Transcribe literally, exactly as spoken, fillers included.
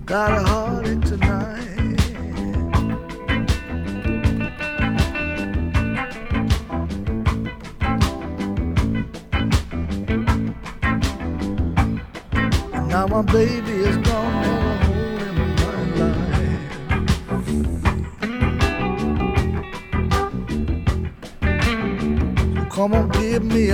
got a heartache tonight. And now my baby is gone, never holding my life. So come on, give me